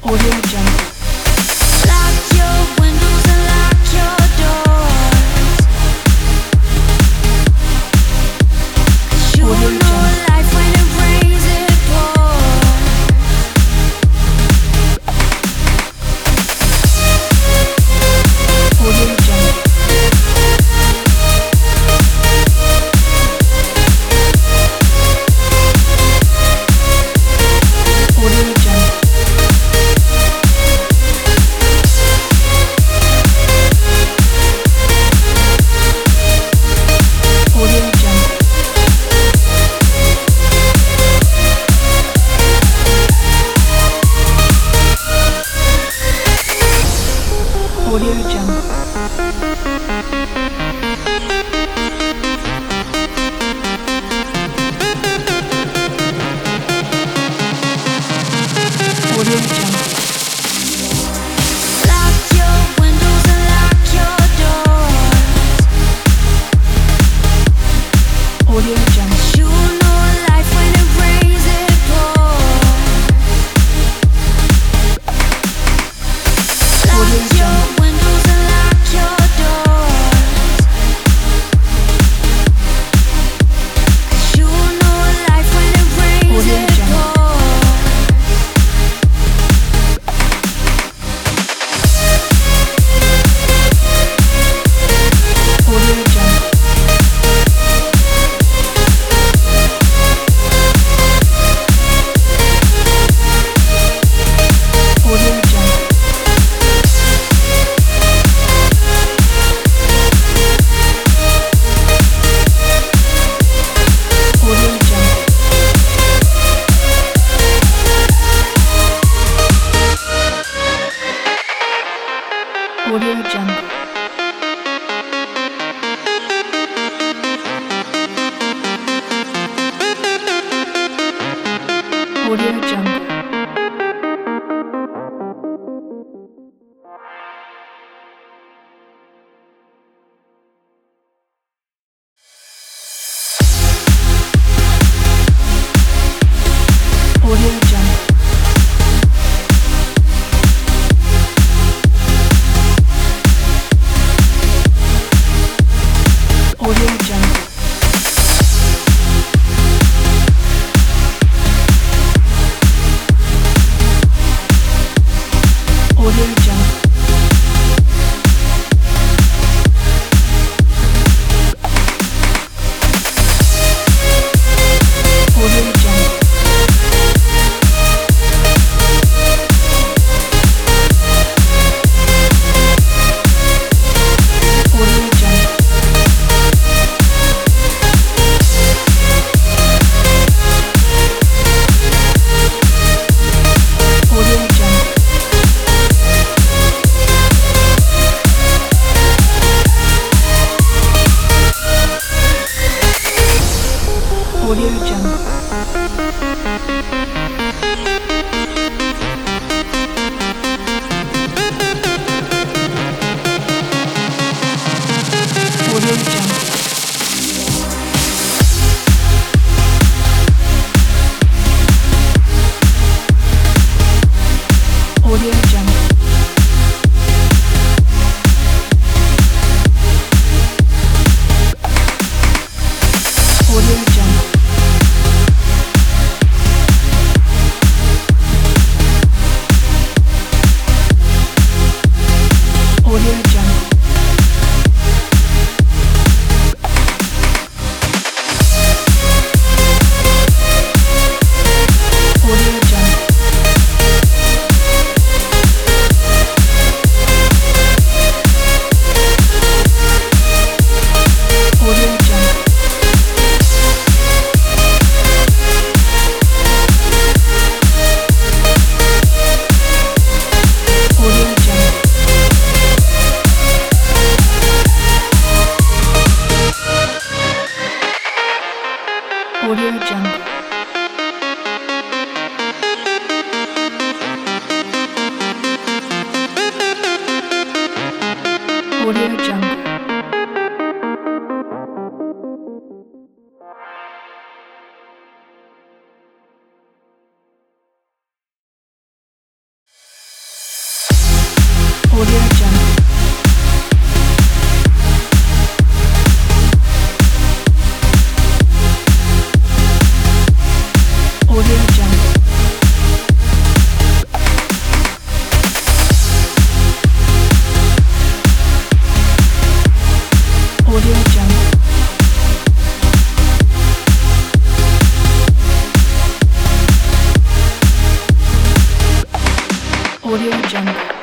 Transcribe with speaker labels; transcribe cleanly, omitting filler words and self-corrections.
Speaker 1: Audio Jungle.
Speaker 2: Lock your windows and lock your doors. 'Cause you
Speaker 1: Audio
Speaker 2: know
Speaker 1: Jungle.
Speaker 2: life when it rains it pours.
Speaker 1: Audio Jungle. Audio Jungle. Audio Jungle. Audio Jungle. Audio Jungle.
Speaker 2: Lock your windows and lock your doors.
Speaker 1: Audio Jungle.
Speaker 2: You know life when it rains it pours.
Speaker 1: Audio
Speaker 2: Lock your
Speaker 1: Jungle.
Speaker 2: windows and lock your doors. 'Cause you know life when it rains
Speaker 1: Audio
Speaker 2: it
Speaker 1: Jungle.
Speaker 2: pours.
Speaker 1: Audio Jungle. Audio Jungle. Audio Jungle. Audio Jungle. Audio Jungle. Audio Jungle. Audio Jungle. Audio Jungle. Audio Jungle. Audio Jungle. Audio Jungle. Audio Jungle. Audio Jungle. Audio Jungle. Audio Jungle. Audio Jungle. Audio Jungle. Audio Jungle. Audio Jungle. Audio Jungle. Audio Jungle.